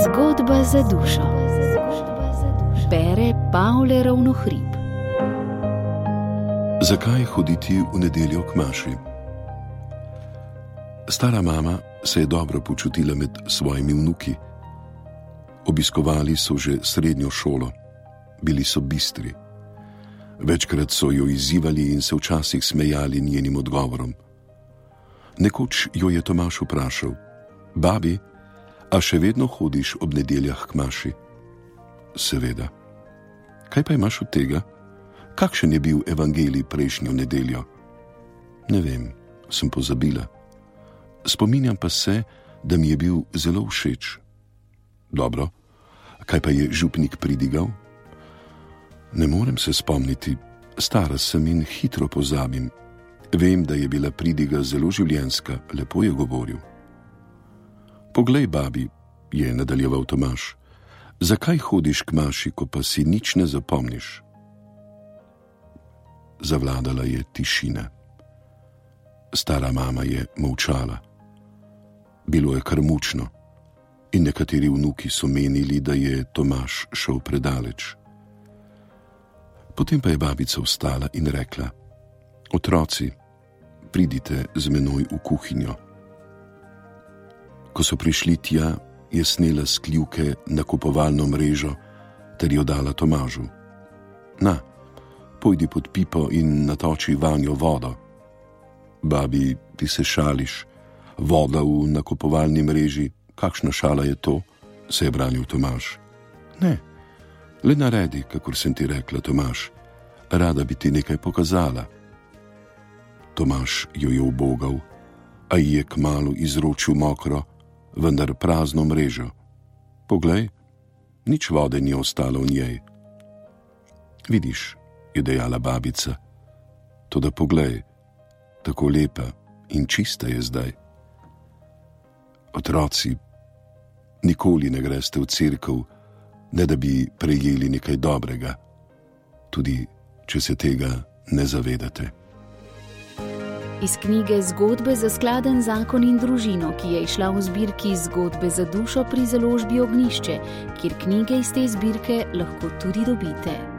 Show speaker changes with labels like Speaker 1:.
Speaker 1: Zgodba za dušo. Bere Pavle Ravnohrib.
Speaker 2: Zakaj hoditi v nedeljo k maši? Stara mama se je dobro počutila med svojimi vnuki. Obiskovali so že srednjo šolo, bili so bistri. Večkrat so jo izzivali in se včasih smejali njenim odgovorom. Nekoč jo je Tomaž vprašal: "Babi, a še vedno hodiš ob nedeljah k maši?" "Seveda." "Kaj pa imaš od tega? Kakšen je bil evangelij prejšnjo nedeljo?" "Ne vem, sem pozabila. Spominjam pa se, da mi je bil zelo všeč." "Dobro, kaj pa je župnik pridigal?" "Ne morem se spomniti, stara sem in hitro pozabim. Vem, da je bila pridiga zelo življenjska, lepo je govoril." "Poglej, babi," je nadaljeval Tomaž, "zakaj hodiš k maši, ko pa si nič ne zapomniš?" Zavladala je tišina. Stara mama je molčala. Bilo je kar mučno in nekateri vnuki so menili, da je Tomaž šel predaleč. Potem pa je babica vstala in rekla: "Otroci, pridite z menoj v kuhinjo." Ko so prišli tja, je snela s kljivke nakupovalno mrežo ter jo dala Tomažu. "Na, pojdi pod pipo in natoči vanjo vodo." "Babi, ti se šališ. Voda v nakupovalni mreži, kakšna šala je to?" se je branil Tomaž. "Ne, le naredi, kakor sem ti rekla, Tomaž. Rada bi ti nekaj pokazala." Tomaž jo je ubogal, a ji je kmalu izročil mokro, vendar prazno mrežo. "Poglej, nič vode ni ostalo v njej." "Vidiš," je dejala babica, "toda poglej, tako lepa in čista je zdaj." Otroci, nikoli ne greste v cerkev, ne da bi prejeli nekaj dobrega, tudi če se tega ne zavedate.
Speaker 1: Iz knjige Zgodbe za skladen zakon in družino, ki je izšla v zbirki Zgodbe za dušo pri založbi Ognjišče, kjer knjige iz te zbirke lahko tudi dobite.